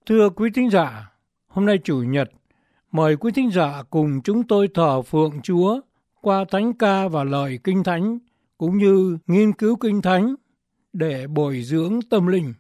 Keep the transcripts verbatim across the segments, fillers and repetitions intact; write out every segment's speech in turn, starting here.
Thưa quý thính giả, hôm nay Chủ nhật, mời quý thính giả cùng chúng tôi thờ phượng Chúa qua thánh ca và lời Kinh Thánh, cũng như nghiên cứu Kinh Thánh để bồi dưỡng tâm linh.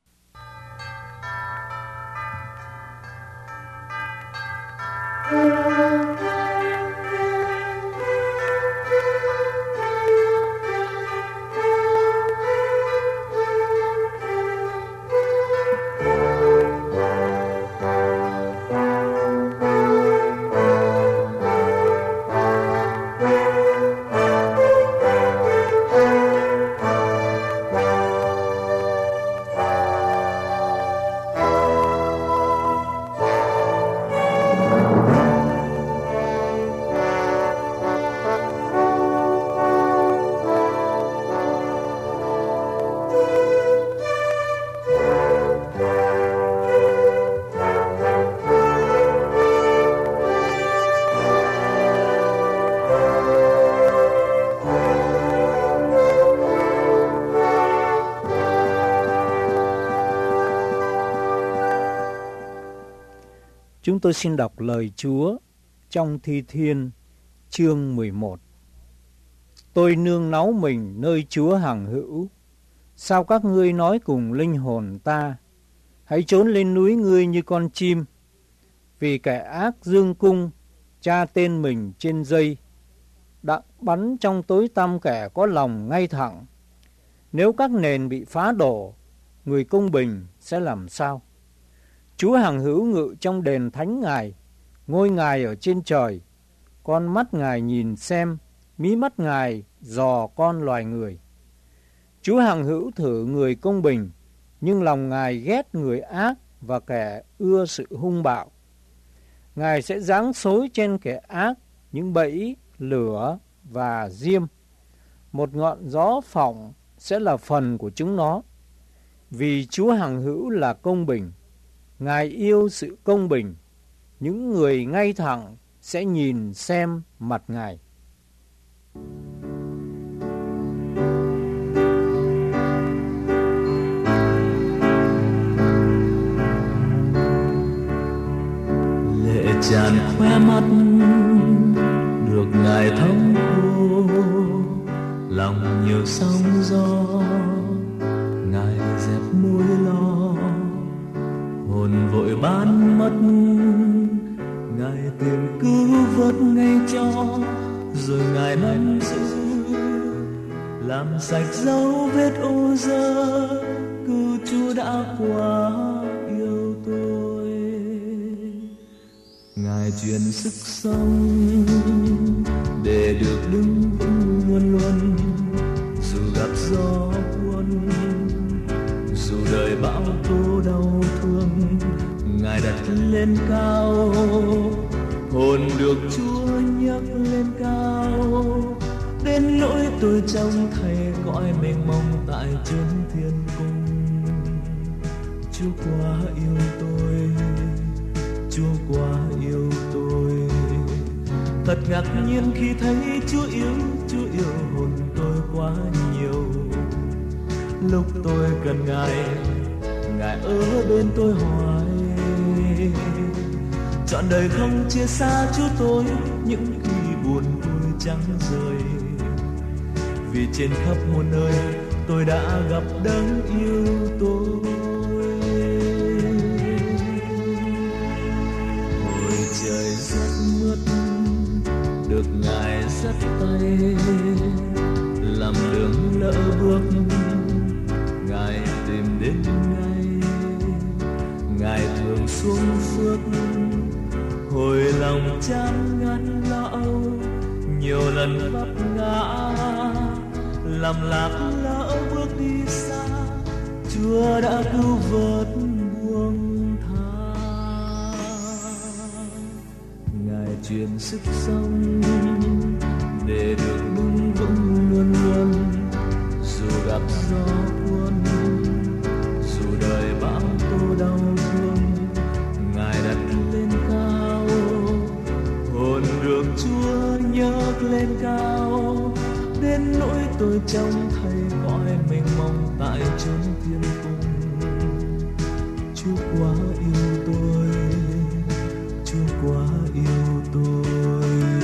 Chúng tôi xin đọc lời Chúa trong Thi Thiên chương mười một. Tôi nương náu mình nơi Chúa hằng hữu. Sao các ngươi nói cùng linh hồn ta, hãy trốn lên núi ngươi như con chim. Vì kẻ ác dương cung, tra tên mình trên dây, đặng bắn trong tối tăm kẻ có lòng ngay thẳng. Nếu các nền bị phá đổ, người công bình sẽ làm sao? Chúa hằng hữu ngự trong đền thánh Ngài, ngôi Ngài ở trên trời. Con mắt Ngài nhìn xem, mí mắt Ngài dò con loài người. Chúa hằng hữu thử người công bình, nhưng lòng Ngài ghét người ác và kẻ ưa sự hung bạo. Ngài sẽ giáng xối trên kẻ ác những bẫy, lửa và diêm. Một ngọn gió phỏng sẽ là phần của chúng nó. Vì Chúa hằng hữu là công bình, Ngài yêu sự công bình, những người ngay thẳng sẽ nhìn xem mặt Ngài. Lệ tràn khóe mắt, được Ngài thấm khô, lòng nhiều sóng gió, Ngài dẹp môi lo. Hồn vội bán mất, Ngài tìm cứu vớt ngay cho, rồi Ngài nắm giữ, làm sạch dấu vết ô dơ. Cứu Chúa đã quá yêu tôi. Ngài truyền sức sống để được đứng vững luôn luôn, dù gặp gió cuốn, dù đời bão tố đau thương. Ngài đặt lên cao, hồn được Chúa nhấc lên cao, đến nỗi tôi trông thấy cõi mênh mông tại chốn thiên cung. Chúa quá yêu tôi, Chúa quá yêu tôi. Thật ngạc nhiên khi thấy Chúa yêu, Chúa yêu hồn tôi quá nhiều. Lúc tôi cần Ngài, Ngài ở bên tôi hoài. Trọn đời không chia xa Chúa tôi, những khi buồn tôi chẳng rời. Vì trên khắp muôn nơi tôi đã gặp đấng yêu tôi. Hồi trời rất mướt, được Ngài dắt tay, làm đường lỡ bước, Ngài tìm đến ngay. Ngài thường xuống phước, hồi lòng chán ngán lo âu, nhiều lần vấp ngã, làm lạc lỡ bước đi xa. Chúa đã cứu vớt buông tha. Ngài truyền sức sống để được đứng vững luôn luôn, dù gặp gió cuốn, dù đời bão tố đau thương. Ngài đặt lên cao, hồn được Chúa nhấc lên cao, đến nỗi tôi trông thấy cõi mênh mông tại chốn thiên cung. Chúa quá yêu tôi, Chúa quá yêu tôi.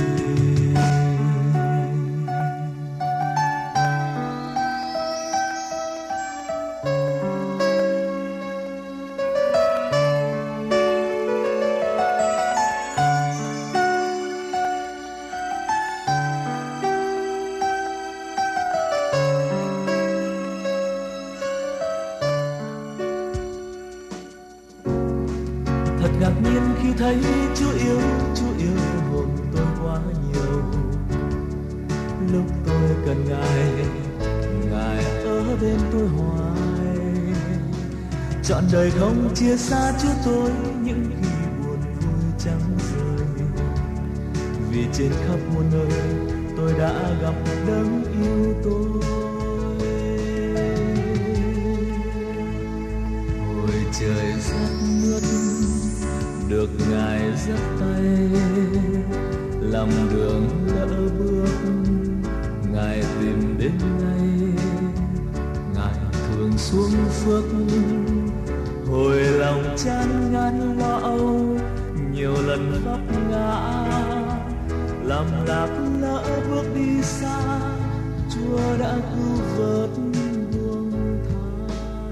Thật ngạc nhiên khi thấy Chúa yêu, Chúa yêu hồn tôi quá nhiều. Lúc tôi cần Ngài, Ngài ở bên tôi hoài. Trọn đời không chia xa Chúa tôi, những khi buồn vui chẳng rời. Vì trên khắp muôn nơi tôi đã gặp đấng yêu tôi. Hồi trời rất mướt, được Ngài dắt tay, lòng đường lỡ bước, Ngài tìm đến ngay. Ngài thường xuống phước, hồi lòng chán ngán lo âu, nhiều lần vấp ngã, làm lạc lỡ bước đi xa, Chúa đã cứu vớt buông tha.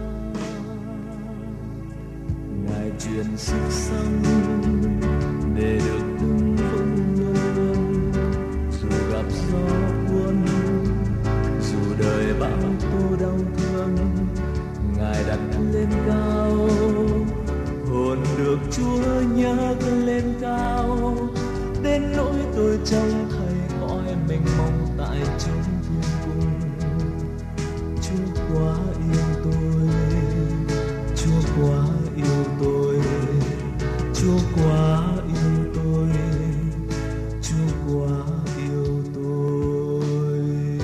Ngài truyền sức sống để được đứng vững luôn luôn, dù gặp gió cuốn, dù đời bão tố đau thương, Ngài đặt lên cao, hồn được Chúa nhấc lên cao, đến nỗi tôi trông thấy cõi mênh mông tại chốn thiên cung. Chúa quá yêu tôi, Chúa quá yêu tôi, Chúa quá yêu tôi, Chúa quá yêu tôi.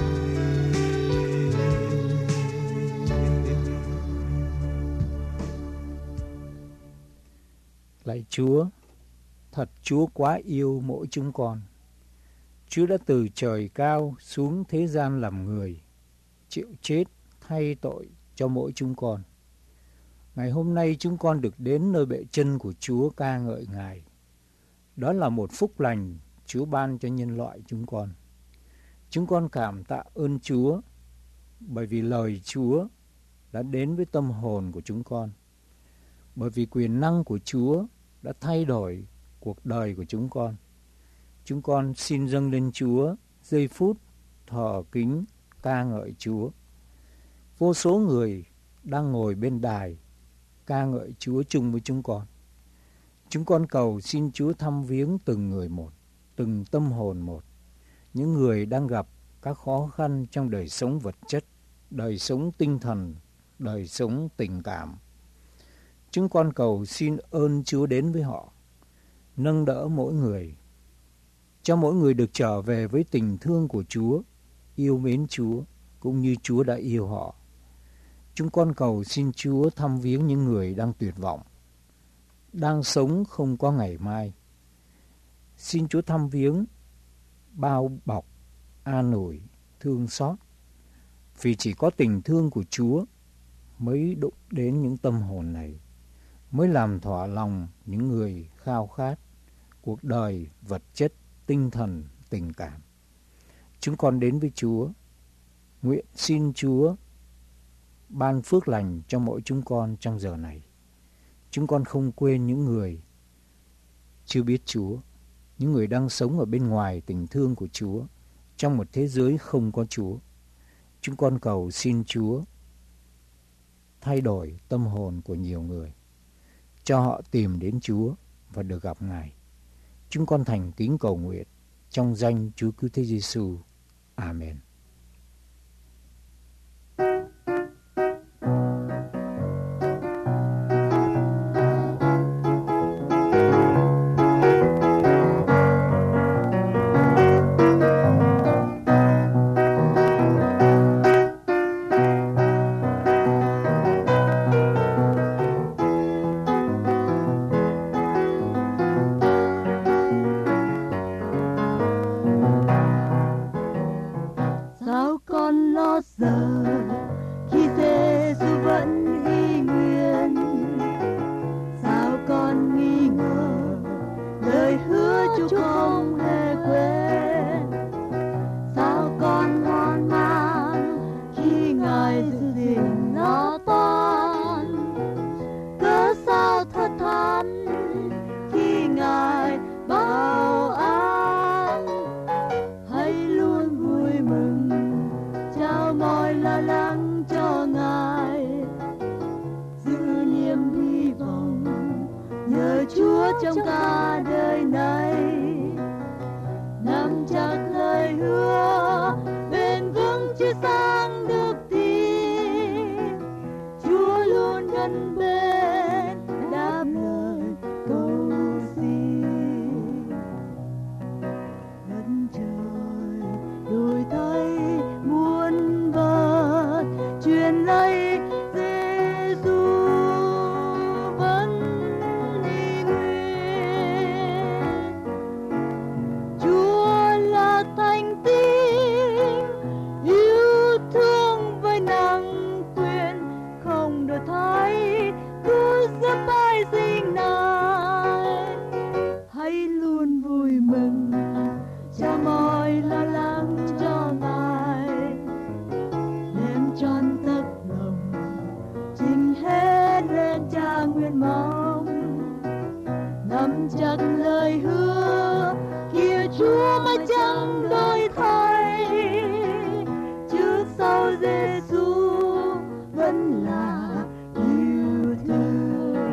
Lạy Chúa, thật Chúa quá yêu mỗi chúng con. Chúa đã từ trời cao xuống thế gian làm người, chịu chết thay tội cho mỗi chúng con. Ngày hôm nay chúng con được đến nơi bệ chân của Chúa ca ngợi Ngài. Đó là một phúc lành Chúa ban cho nhân loại chúng con. Chúng con cảm tạ ơn Chúa bởi vì lời Chúa đã đến với tâm hồn của chúng con. Bởi vì quyền năng của Chúa đã thay đổi cuộc đời của chúng con. Chúng con xin dâng lên Chúa giây phút thờ kính ca ngợi Chúa. Vô số người đang ngồi bên đài ca ngợi Chúa chung với chúng con. Chúng con cầu xin Chúa thăm viếng từng người một, từng tâm hồn một. Những người đang gặp các khó khăn trong đời sống vật chất, đời sống tinh thần, đời sống tình cảm. Chúng con cầu xin ơn Chúa đến với họ, nâng đỡ mỗi người, cho mỗi người được trở về với tình thương của Chúa, yêu mến Chúa cũng như Chúa đã yêu họ. Chúng con cầu xin Chúa thăm viếng những người đang tuyệt vọng, đang sống không có ngày mai. Xin Chúa thăm viếng, bao bọc, an ủi, thương xót. Vì chỉ có tình thương của Chúa mới đụng đến những tâm hồn này, mới làm thỏa lòng những người khao khát cuộc đời, vật chất, tinh thần, tình cảm. Chúng con đến với Chúa, nguyện xin Chúa ban phước lành cho mỗi chúng con trong giờ này. Chúng con không quên những người chưa biết Chúa, những người đang sống ở bên ngoài tình thương của Chúa, trong một thế giới không có Chúa. Chúng con cầu xin Chúa thay đổi tâm hồn của nhiều người, cho họ tìm đến Chúa và được gặp Ngài. Chúng con thành kính cầu nguyện trong danh Chúa Cứu Thế Giêsu. Amen. Chúa trong cả đời này, nắm chắc lời hứa bền vững chưa sang được tin. Chúa luôn gần bên đáp lời cầu xin. Đất trời đổi thay muôn vật, truyền lạy Giêsu vẫn đi nguyên. Chúa là thánh tín, yêu thương với năng quyền, không đổi thay cứ giúp ai sinh này. Hãy luôn vui mừng cho mọi lo lắng cho Ngài, đem trọn tất lòng trình hết lên Cha nguyện mong. Nắm chắc lời hứa kia Chúa mãi chẳng đổi thay, trước sau Giêsu vẫn là yêu thương.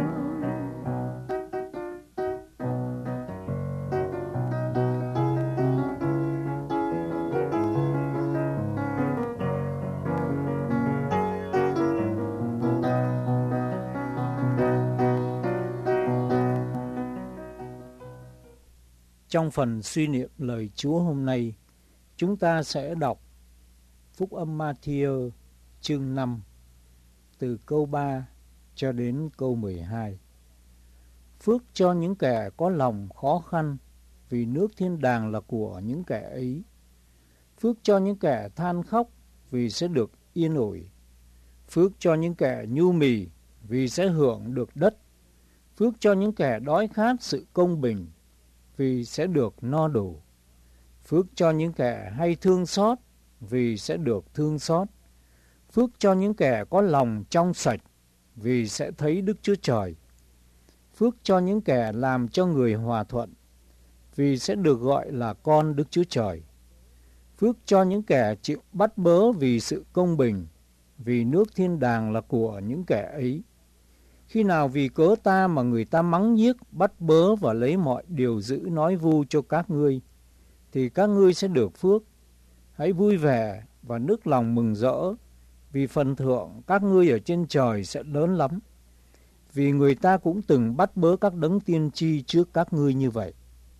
Trong phần suy niệm lời Chúa hôm nay, chúng ta sẽ đọc Phúc âm Ma-thi-ơ chương năm từ câu ba cho đến câu mười hai. Phước cho những kẻ có lòng khó khăn, vì nước thiên đàng là của những kẻ ấy. Phước cho những kẻ than khóc, vì sẽ được yên ủi. Phước cho những kẻ nhu mì, vì sẽ hưởng được đất. Phước cho những kẻ đói khát sự công bình, vì sẽ được no đủ. Phước cho những kẻ hay thương xót, vì sẽ được thương xót. Phước cho những kẻ có lòng trong sạch, vì sẽ thấy Đức Chúa Trời. Phước cho những kẻ làm cho người hòa thuận, vì sẽ được gọi là con Đức Chúa Trời. Phước cho những kẻ chịu bắt bớ vì sự công bình, vì nước thiên đàng là của những kẻ ấy. Khi nào vì cớ ta mà người ta mắng nhiếc, bắt bớ và lấy mọi điều dữ nói vu cho các ngươi, thì các ngươi sẽ được phước. Hãy vui vẻ và nức lòng mừng rỡ, vì phần thưởng các ngươi ở trên trời sẽ lớn lắm. Vì người ta cũng từng bắt bớ các đấng tiên tri trước các ngươi như vậy.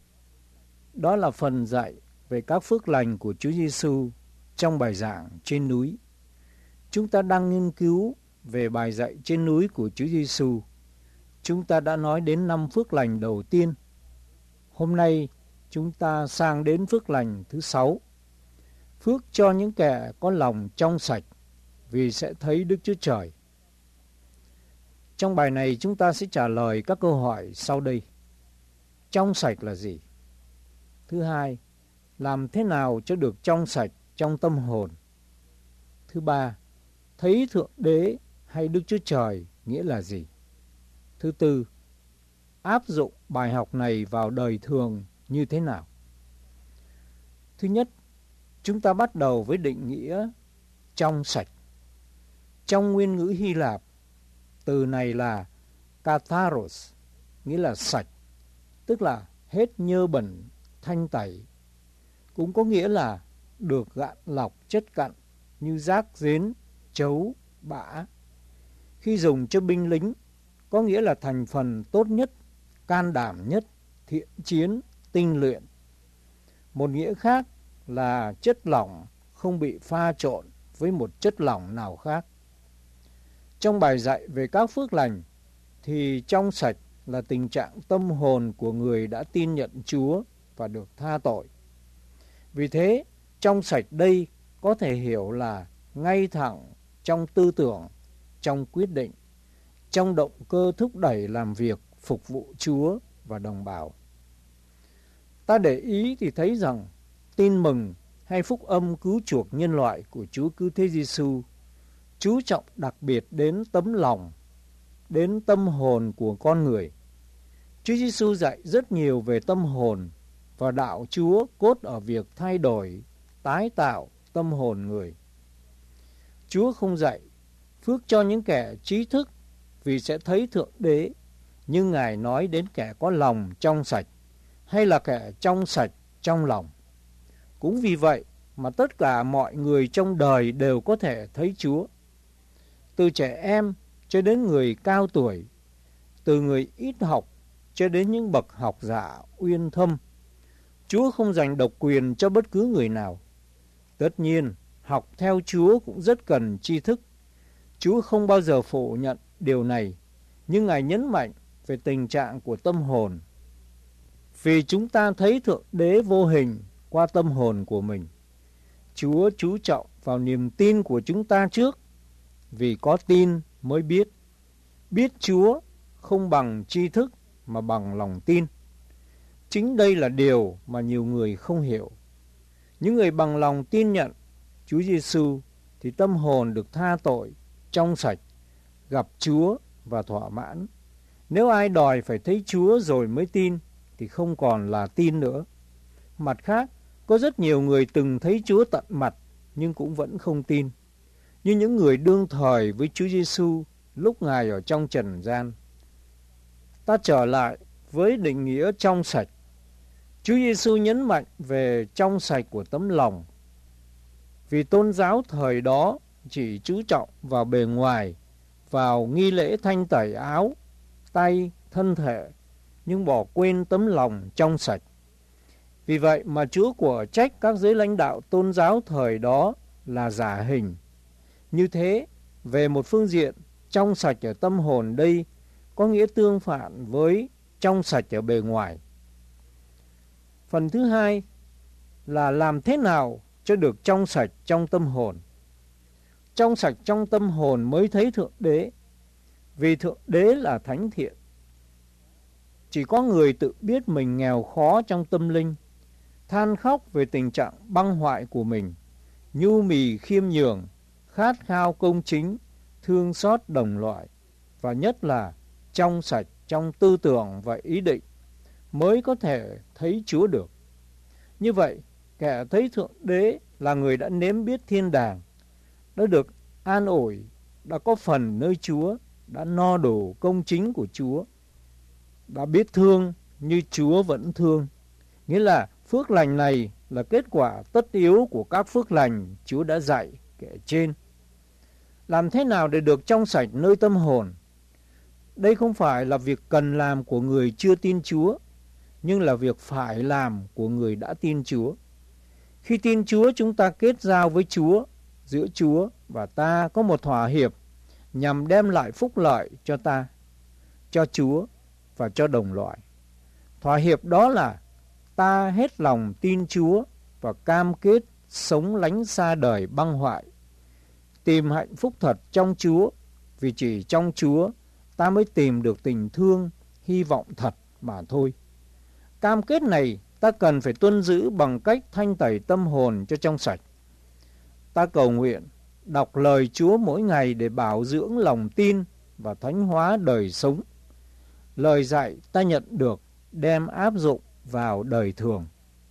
Đó là phần dạy về các phước lành của Chúa Giêsu trong bài giảng trên núi. Chúng ta đang nghiên cứu về bài dạy trên núi của Chúa Giêsu. Chúng ta đã nói đến năm phước lành đầu tiên. Hôm nay chúng ta sang đến phước lành thứ sáu. Phước cho những kẻ có lòng trong sạch, vì sẽ thấy Đức Chúa Trời. Trong bài này chúng ta sẽ trả lời các câu hỏi sau đây. Trong sạch là gì? Thứ hai, làm thế nào cho được trong sạch trong tâm hồn? Thứ ba, thấy Thượng Đế hay Đức Chúa Trời nghĩa là gì? Thứ tư, áp dụng bài học này vào đời thường như thế nào? Thứ nhất, chúng ta bắt đầu với định nghĩa trong sạch. Trong nguyên ngữ Hy Lạp, từ này là katharos, nghĩa là sạch, tức là hết nhơ bẩn, thanh tẩy. Cũng có nghĩa là được gạn lọc chất cặn như rác rến, chấu, bã. Khi dùng cho binh lính, có nghĩa là thành phần tốt nhất, can đảm nhất, thiện chiến, tinh luyện. Một nghĩa khác là chất lỏng không bị pha trộn với một chất lỏng nào khác. Trong bài dạy về các phước lành, thì trong sạch là tình trạng tâm hồn của người đã tin nhận Chúa và được tha tội. Vì thế, trong sạch đây có thể hiểu là ngay thẳng trong tư tưởng, trong quyết định, trong động cơ thúc đẩy làm việc phục vụ Chúa và đồng bào. Ta để ý thì thấy rằng tin mừng hay phúc âm cứu chuộc nhân loại của Chúa Cứu Thế Giêsu chú trọng đặc biệt đến tấm lòng, đến tâm hồn của con người. Chúa Giêsu dạy rất nhiều về tâm hồn và đạo Chúa cốt ở việc thay đổi, tái tạo tâm hồn người. Chúa không dạy phước cho những kẻ trí thức vì sẽ thấy Thượng Đế, nhưng Ngài nói đến kẻ có lòng trong sạch, hay là kẻ trong sạch trong lòng. Cũng vì vậy mà tất cả mọi người trong đời đều có thể thấy Chúa. Từ trẻ em cho đến người cao tuổi, từ người ít học cho đến những bậc học giả uyên thâm, Chúa không dành độc quyền cho bất cứ người nào. Tất nhiên, học theo Chúa cũng rất cần tri thức. Chúa không bao giờ phủ nhận điều này, nhưng Ngài nhấn mạnh về tình trạng của tâm hồn. Vì chúng ta thấy Thượng Đế vô hình qua tâm hồn của mình. Chúa chú trọng vào niềm tin của chúng ta trước, vì có tin mới biết. Biết Chúa không bằng tri thức mà bằng lòng tin. Chính đây là điều mà nhiều người không hiểu. Những người bằng lòng tin nhận Chúa Giêsu thì tâm hồn được tha tội, trong sạch, gặp Chúa và thỏa mãn. Nếu ai đòi phải thấy Chúa rồi mới tin thì không còn là tin nữa. Mặt khác, có rất nhiều người từng thấy Chúa tận mặt nhưng cũng vẫn không tin, như những người đương thời với Chúa Giêsu lúc Ngài ở trong trần gian. Ta trở lại với định nghĩa trong sạch. Chúa Giêsu nhấn mạnh về trong sạch của tấm lòng. Vì tôn giáo thời đó chỉ chú trọng vào bề ngoài, vào nghi lễ thanh tẩy áo, tay, thân thể, nhưng bỏ quên tấm lòng trong sạch. Vì vậy mà Chúa của trách các giới lãnh đạo tôn giáo thời đó là giả hình. Như thế, về một phương diện, trong sạch ở tâm hồn đây có nghĩa tương phản với trong sạch ở bề ngoài. Phần thứ hai là làm thế nào cho được trong sạch trong tâm hồn. Trong sạch trong tâm hồn mới thấy Thượng Đế, vì Thượng Đế là thánh thiện. Chỉ có người tự biết mình nghèo khó trong tâm linh, than khóc về tình trạng băng hoại của mình, nhu mì khiêm nhường, khát khao công chính, thương xót đồng loại, và nhất là trong sạch trong tư tưởng và ý định, mới có thể thấy Chúa được. Như vậy, kẻ thấy Thượng Đế là người đã nếm biết thiên đàng, đã được an ủi, đã có phần nơi Chúa, đã no đủ công chính của Chúa, đã biết thương như Chúa vẫn thương. Nghĩa là phước lành này là kết quả tất yếu của các phước lành Chúa đã dạy kể trên. Làm thế nào để được trong sạch nơi tâm hồn? Đây không phải là việc cần làm của người chưa tin Chúa, nhưng là việc phải làm của người đã tin Chúa. Khi tin Chúa, chúng ta kết giao với Chúa, giữa Chúa và ta có một thỏa hiệp nhằm đem lại phúc lợi cho ta, cho Chúa và cho đồng loại. Thỏa hiệp đó là ta hết lòng tin Chúa và cam kết sống lánh xa đời băng hoại, tìm hạnh phúc thật trong Chúa, vì chỉ trong Chúa ta mới tìm được tình thương, hy vọng thật mà thôi. Cam kết này ta cần phải tuân giữ bằng cách thanh tẩy tâm hồn cho trong sạch. Ta cầu nguyện, đọc lời Chúa mỗi ngày để bảo dưỡng lòng tin và thánh hóa đời sống. Lời dạy ta nhận được đem áp dụng vào đời thường.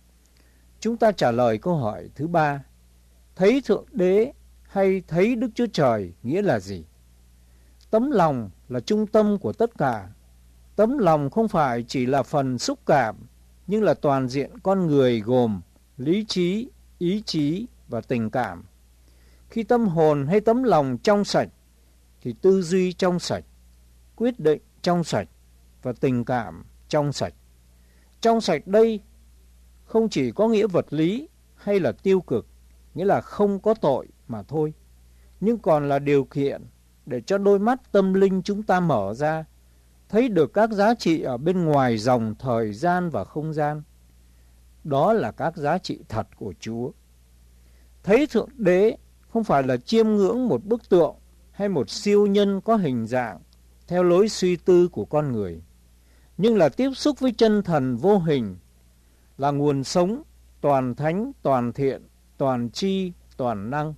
Chúng ta trả lời câu hỏi thứ ba. Thấy Thượng Đế hay thấy Đức Chúa Trời nghĩa là gì? Tấm lòng là trung tâm của tất cả. Tấm lòng không phải chỉ là phần xúc cảm, nhưng là toàn diện con người gồm lý trí, ý chí và tình cảm. Khi tâm hồn hay tấm lòng trong sạch, thì tư duy trong sạch, quyết định trong sạch và tình cảm trong sạch. Trong sạch đây không chỉ có nghĩa vật lý hay là tiêu cực, nghĩa là không có tội mà thôi, nhưng còn là điều kiện để cho đôi mắt tâm linh chúng ta mở ra, thấy được các giá trị ở bên ngoài dòng thời gian và không gian. Đó là các giá trị thật của Chúa. Thấy Thượng Đế không phải là chiêm ngưỡng một bức tượng hay một siêu nhân có hình dạng theo lối suy tư của con người, nhưng là tiếp xúc với chân thần vô hình, là nguồn sống, toàn thánh, toàn thiện, toàn tri, toàn năng.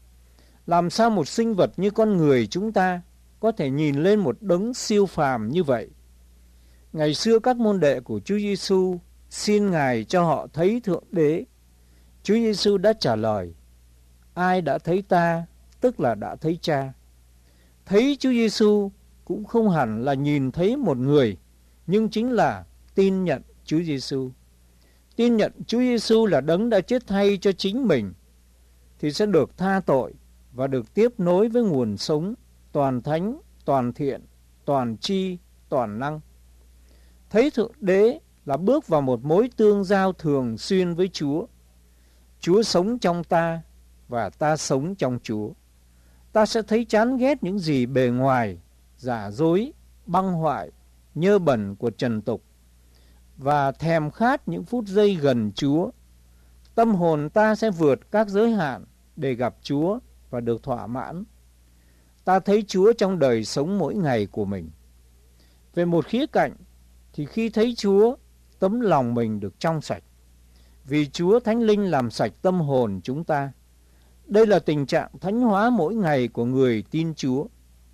Làm sao một sinh vật như con người chúng ta có thể nhìn lên một đấng siêu phàm như vậy? Ngày xưa các môn đệ của Chúa Giêsu xin Ngài cho họ thấy Thượng Đế. Chúa Giêsu đã trả lời, ai đã thấy ta, tức là đã thấy Cha. Thấy Chúa Giêsu cũng không hẳn là nhìn thấy một người, nhưng chính là tin nhận Chúa Giêsu. Tin nhận Chúa Giêsu là đấng đã chết thay cho chính mình thì sẽ được tha tội và được tiếp nối với nguồn sống toàn thánh, toàn thiện, toàn tri, toàn năng. Thấy Thượng Đế là bước vào một mối tương giao thường xuyên với Chúa. Chúa sống trong ta và ta sống trong Chúa. Ta sẽ thấy chán ghét những gì bề ngoài, giả dối, băng hoại, nhơ bẩn của trần tục và thèm khát những phút giây gần Chúa. Tâm hồn ta sẽ vượt các giới hạn để gặp Chúa và được thỏa mãn. Ta thấy Chúa trong đời sống mỗi ngày của mình. Về một khía cạnh thì khi thấy Chúa, tấm lòng mình được trong sạch, vì Chúa Thánh Linh làm sạch tâm hồn chúng ta. Đây là tình trạng thánh hóa mỗi ngày của người tin Chúa.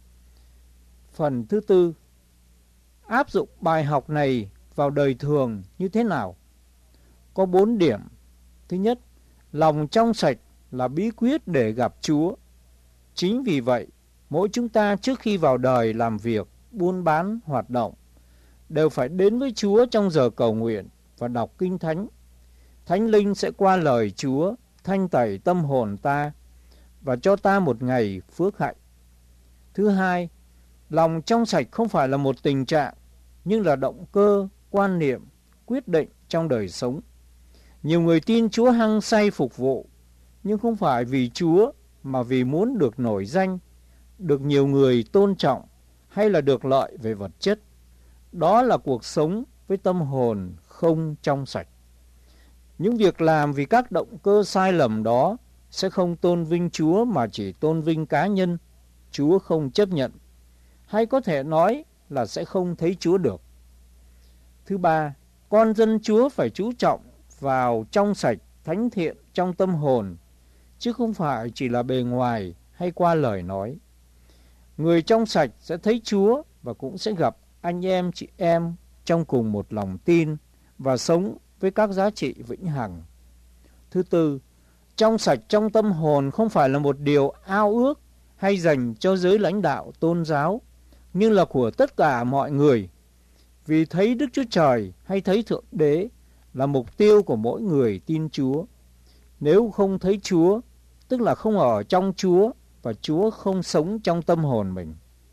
Phần thứ tư, áp dụng bài học này vào đời thường như thế nào? Có bốn điểm. Thứ nhất, lòng trong sạch là bí quyết để gặp Chúa. Chính vì vậy, mỗi chúng ta trước khi vào đời làm việc, buôn bán, hoạt động, đều phải đến với Chúa trong giờ cầu nguyện và đọc Kinh Thánh. Thánh Linh sẽ qua lời Chúa thanh tẩy tâm hồn ta và cho ta một ngày phước hạnh. Thứ hai, lòng trong sạch không phải là một tình trạng, nhưng là động cơ, quan niệm, quyết định trong đời sống. Nhiều người tin Chúa hăng say phục vụ, nhưng không phải vì Chúa mà vì muốn được nổi danh, được nhiều người tôn trọng hay là được lợi về vật chất. Đó là cuộc sống với tâm hồn không trong sạch. Những việc làm vì các động cơ sai lầm đó sẽ không tôn vinh Chúa mà chỉ tôn vinh cá nhân. Chúa không chấp nhận, hay có thể nói là sẽ không thấy Chúa được. Thứ ba, con dân Chúa phải chú trọng vào trong sạch, thánh thiện trong tâm hồn, chứ không phải chỉ là bề ngoài hay qua lời nói. Người trong sạch sẽ thấy Chúa và cũng sẽ gặp anh em chị em trong cùng một lòng tin và sống với các giá trị vĩnh hằng. Thứ tư, trong sạch trong tâm hồn không phải là một điều ao ước hay dành cho giới lãnh đạo tôn giáo, nhưng là của tất cả mọi người. Vì thấy Đức Chúa Trời hay thấy Thượng Đế là mục tiêu của mỗi người tin Chúa. Nếu không thấy Chúa, tức là không ở trong Chúa và Chúa không sống trong tâm hồn mình.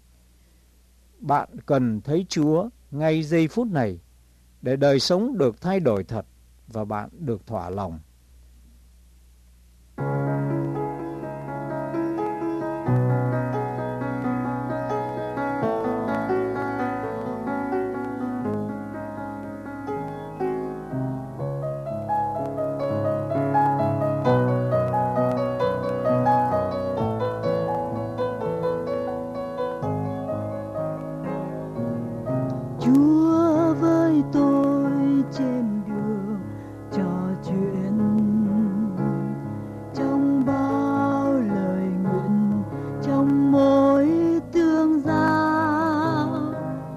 Bạn cần thấy Chúa ngay giây phút này để đời sống được thay đổi thật và bạn được thỏa lòng. Chúa với tôi trên đường trò chuyện, trong bao lời nguyện, trong mỗi tương giao.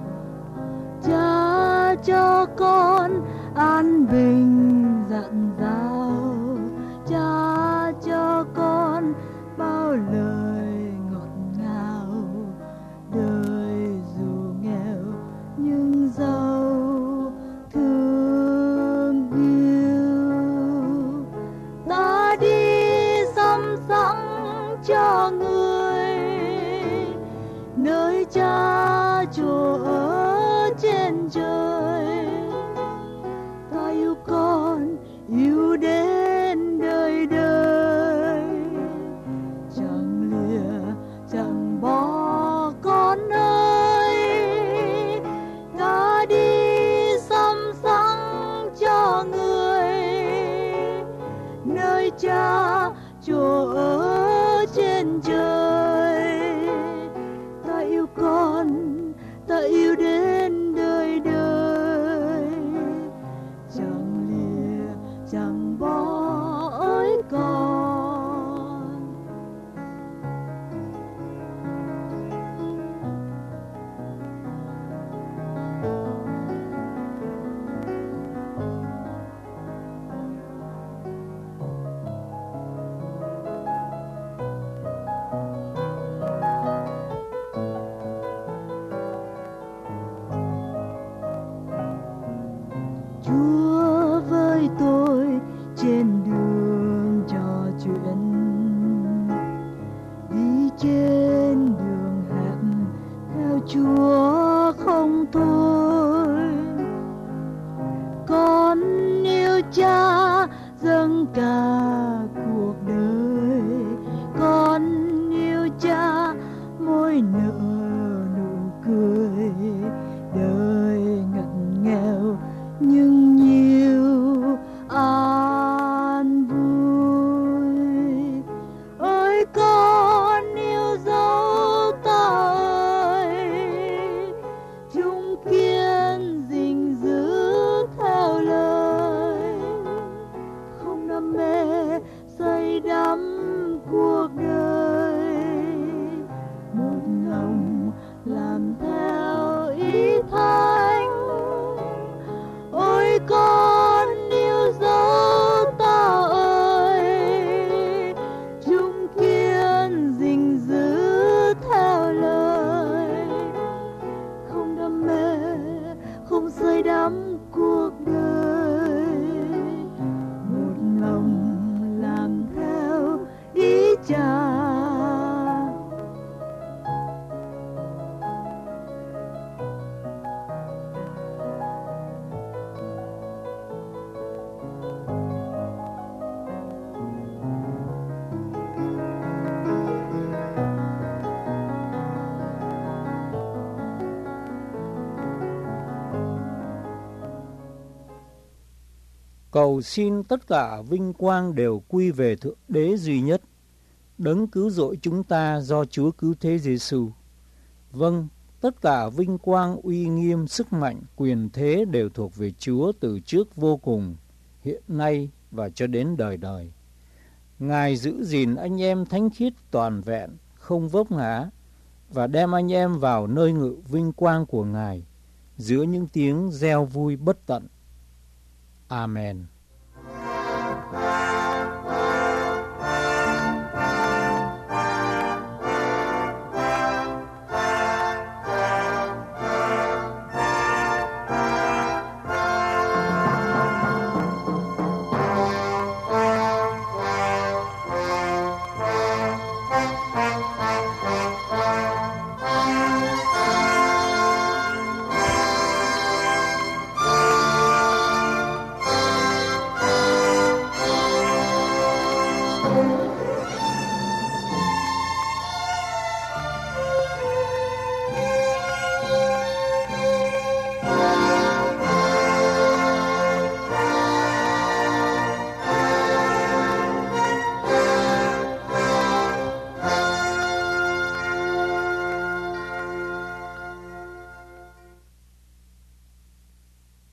Cha cho con an bình dặn dào, cha cho con bao lời ngọt ngào. Đời dù nghèo nhưng giàu thương yêu, ta đi sắm sẵn cho người nơi Cha chỗ ở trên trời. Ta yêu con, yêu đến đời đời, chẳng lìa chẳng bỏ con ơi. Ta đi sắm sẵn cho người nơi Cha chỗ ở trên trời. Ta yêu con, ta yêu đến đời đời. Chúa với tôi trên đường trò chuyện, đi trên đường hẹp theo Chúa không thôi. Con yêu Cha dâng cả cuộc đời, con yêu Cha môi nở nụ cười. Đời ngặt nghèo nhưng nhiều an vui. Ôi con yêu dấu ta ơi, chung kiên gìn giữ theo lời, không đam mê say đắm cuộc đời, một lòng làm theo ý Thánh. Ôi con yêu dấu ta ơi, chung kiên gìn giữ theo lời, không đam mê không say đắm cuộc đời, một lòng làm theo ý Cha. Cầu xin tất cả vinh quang đều quy về Thượng Đế duy nhất, đấng cứu rỗi chúng ta do Chúa cứu thế Giêsu. Vâng, tất cả vinh quang, uy nghiêm, sức mạnh, quyền thế đều thuộc về Chúa từ trước vô cùng, hiện nay và cho đến đời đời. Ngài giữ gìn anh em thánh khiết toàn vẹn, không vấp ngã, và đem anh em vào nơi ngự vinh quang của Ngài, giữa những tiếng reo vui bất tận. Amen.